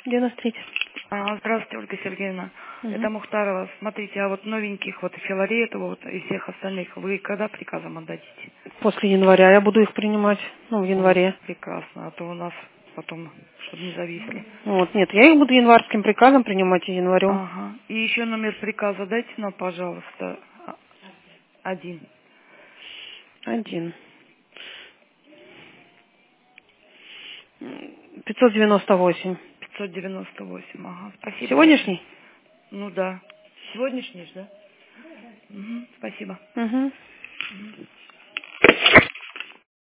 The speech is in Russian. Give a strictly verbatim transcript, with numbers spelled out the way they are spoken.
девяносто три. А, здравствуйте, Ольга Сергеевна. Угу. Это Мухтарова. Смотрите, а вот новеньких, вот Филаретова вот, и всех остальных, вы когда приказом отдадите? После января я буду их принимать. Ну, в О, январе. прекрасно, а то у нас потом, чтобы не зависли. Вот, нет, я их буду январским приказом принимать и январем. Ага. И еще номер приказа дайте нам, пожалуйста, а- один. Один. пятьсот девяносто восемь. пятьсот девяносто восемь, ага. Спасибо большое. Сегодняшний? Ну да. Сегодняшний же, да? Угу, спасибо. Угу. Мгм.